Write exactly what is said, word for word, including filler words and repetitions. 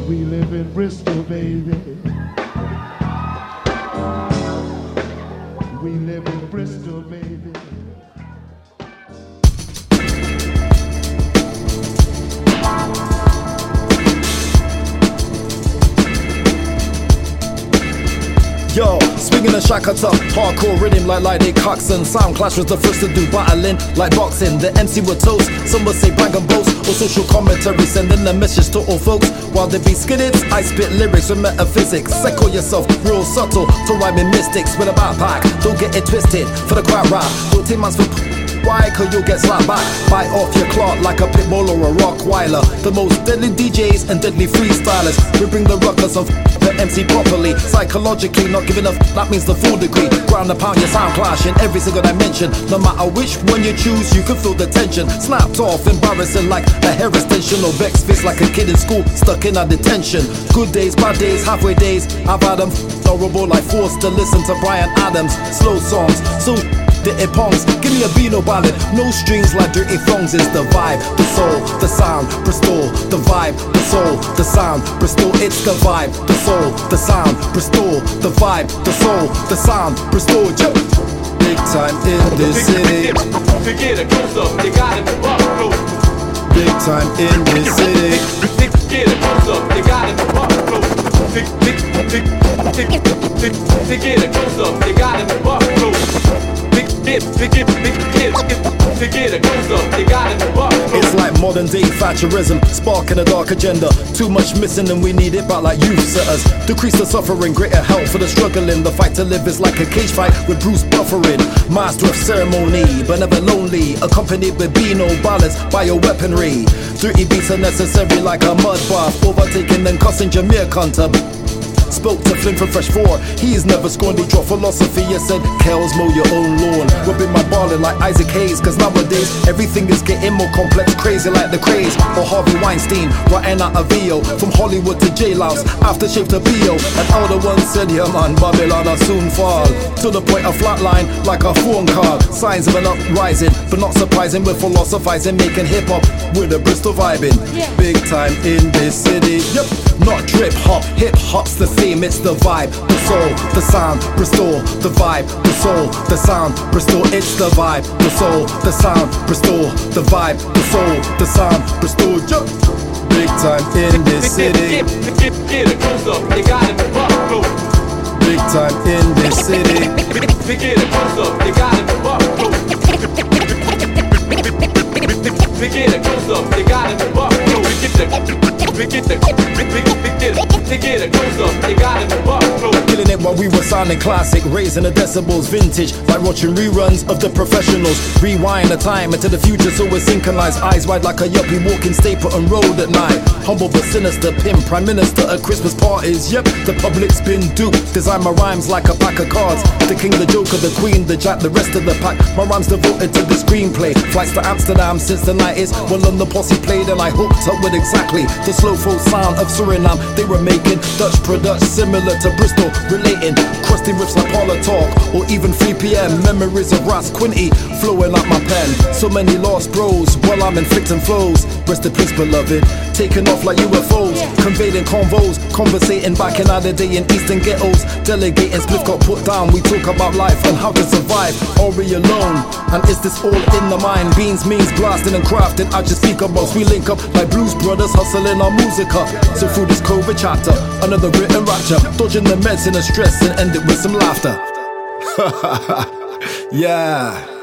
We live in Bristol, baby. We live in Bristol, baby. Yo, swinging a shack up, hardcore rhythm like Lydie Coxon. Sound Clash was the first to do battling like boxing. The M C would toast, some would say brag and boast, or social commentary, sending a message to all folks. While they be skiddits, I spit lyrics with metaphysics. Second yourself, real subtle, to rhyming mystics with a backpack. Don't get it twisted for the crowd rap. Don't take man's for why? Cause you'll get slapped back. Bite off your clock like a pit bull or a Rockweiler. The most deadly D Js and deadly freestylers. We bring the ruckus of the M C properly. Psychologically not giving a f that means the full degree. Ground and pound your sound clash in every single dimension. No matter which one you choose, you can feel the tension. Snapped off, embarrassing like a hair extension. Or vexed face like a kid in school, stuck in a detention. Good days, bad days, halfway days. I've had them horrible, like forced to listen to Bryan Adams. Slow songs, so dirty pongs, give me a Beano ballad. No strings like dirty thongs is the vibe, the soul, the sound, Bristol, the vibe, the soul, the sound, Bristol, it's the vibe, the soul, the sound, Bristol, the vibe, the soul, the sound, Bristol, yo. Big time in this city. Get a close up, you got it up close. Big time in this city. Get a close up, you got it up close. Get a close up, you got it up close. It's like modern day Thatcherism, sparking a dark agenda. Too much missing and we need it back like youth setters. Decrease the suffering, greater help for the struggling. The fight to live is like a cage fight with Bruce buffering. Master of ceremony, but never lonely. Accompanied with Beano ballads by your weaponry. Dirty beats are necessary like a mud bath. Overtaking and cussing Jameer Hunter. Spoke to Flynn from Fresh four, he's never scorned. He dropped philosophy and said, Kells, mow your own lawn. Rubbing my ballin' like Isaac Hayes, cause nowadays everything is getting more complex, crazy like the craze. Or Harvey Weinstein, writing out a V O. From Hollywood to Jailhouse, aftershave to B O. And all the ones said, yeah man, Babylon will soon fall. To the point of flatline, like a phone call. Signs of an uprising, but not surprising. We're philosophizing, making hip-hop with a Bristol vibing. Yeah. Big time in this city, yep. Not drip hop, hip hop's the theme, it's the vibe, the soul, the sound, Bristol, the vibe, the soul, the sound, Bristol, it's the vibe, the soul, the sound, Bristol, the vibe, the soul, the sound, Bristol, yo. Big time in this city. Get a close up, you got it up close. Big time in this city. Get a close up, you got it up close. Get a close up, you got it up close. Get the Get the, get a close up, they got it up close. Killing it while we were sounding classic, raising the decibels, vintage, like watching reruns of the professionals. Rewind the time into the future so we're synchronized. Eyes wide like a yuppie walking Stapleton Road at night. Humble but sinister, pimp, prime minister at Christmas parties. Yep, the public's been duped. Design my rhymes like a pack of cards. The king, the joker, the queen, the jack, the rest of the pack. My rhymes devoted to the screenplay. Flights to Amsterdam since the nineties. When London Posse played and I hooked up with exactly the slow full sound of Suriname they were making. Dutch product similar to Bristol, relating crusty riffs like Parlor Talk or even three P M. Memories of Ras Quinty flowing out my pen. So many lost bros while I'm inflicting flows. Rest in peace, beloved. Taking off like U F Os, conveying convos, conversating back in the day in eastern ghettos. Delegating spliff got put down. We talk about life and how to survive. Are we alone? And is this all in the mind? Beans, means, blasting and crafting. I just speak about we link up like blues brothers hustling our musica. So through this COVID chapter, another written rapture, dodging the medicine and stress and end it with some laughter. Yeah.